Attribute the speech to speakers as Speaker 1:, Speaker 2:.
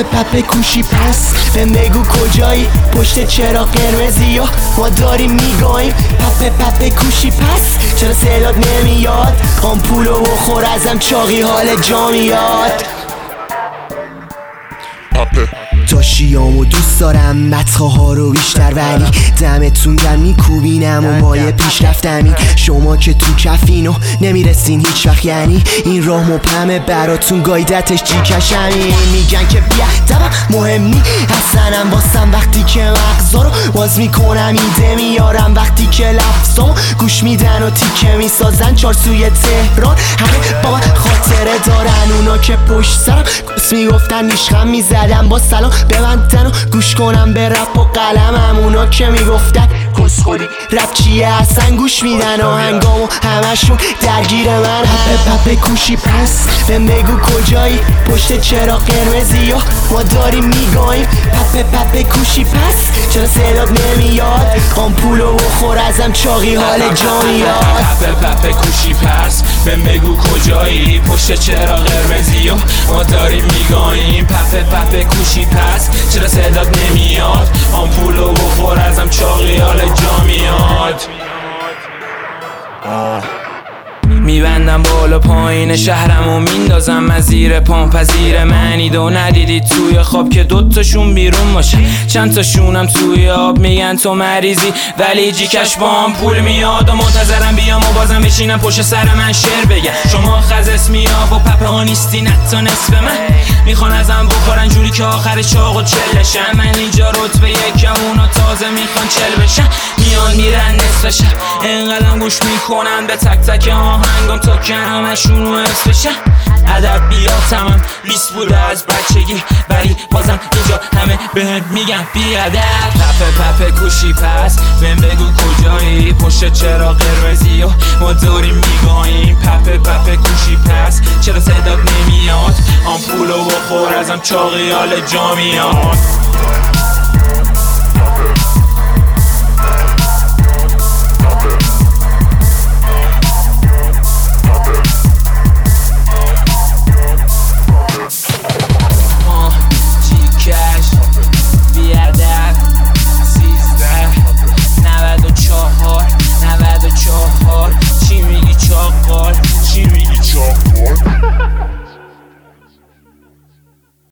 Speaker 1: پپه کوشی پس بهم بگو کجایی پشت چراغ قرمزی و ما داریم میگاییم پپه کوشی پس چرا صدات نمیاد آمپولو بخور ازم چاقی حال جا میاد داشیامو دوست دارم مدخه ها رو بیشتر ولی دمتون گرم میکوبینم و مایه پیش رفتمین شما که تو کفینو نمیرسین هیچ وقت یعنی این راه مبهمه براتون گایدتش جیکشمین میگن که بیادبم مهم نی حسنم واسم وقتی که مغزا رو باز میکنم ایده میارم وقتی که لفظامو گوش میدن و تیکه میسازن چارسوی تهران همه با من خاطره دارن اونا که پشت سرم گوش میگفتن نیشخم میزدم با سلام ببندن و گوش کنم به رپ و قلمم اونا که میگفتن کس خودی رپ چیه اصلا گوش میدن آهنگامو همشون درگیر من پپه کوشی پس بهم بگو کجایی پشت چراغ قرمزی و ما داریم میگاییم پپه کوشی پس چرا صدات نمیاد آمپولو بخور ازم چاقی حال جا میاد
Speaker 2: پپه کوشی پس بهم بگو کجایی پشت چراغ قرمزی و ما داریم میگاییم پپه کوشی پس چرا صدات نمیاد آمپولو بخور ازم چاقی حال جا میاد میبندم بالا پایین شهرم و میندازم از زیر پام پذیر منید و ندیدید توی خواب که دوتاشون بیرون باشن چند تاشونم توی آب میگن تو مریضی ولی جیکش با هم پول میاد و منتظرم بیام و بازم بشینم پشت سر من شعر بگن شما خزس میاب و پپه ها نیستی نتا نصف من میخوان ازم بخورن جوری که آخر چاق و چلشن من اینجا رتبه یکم اونا تازه میخوان چل بشن میان میرن نصف شب انقدرم گوش میکنن به تک تک آهنگام تا که همشون رو حفظ بشن ادب بیاتمم 20 بوده از بچگی ولی بازم اینجا همه بهم میگن بیادب پپه کوشی پس بهم بگو کجایی پشت چراغ قرمزی و ما داریم میگاییم پپه کوشی پس چرا صدات نمیاد آمپولو بخور ازم چاقی حال جا میاد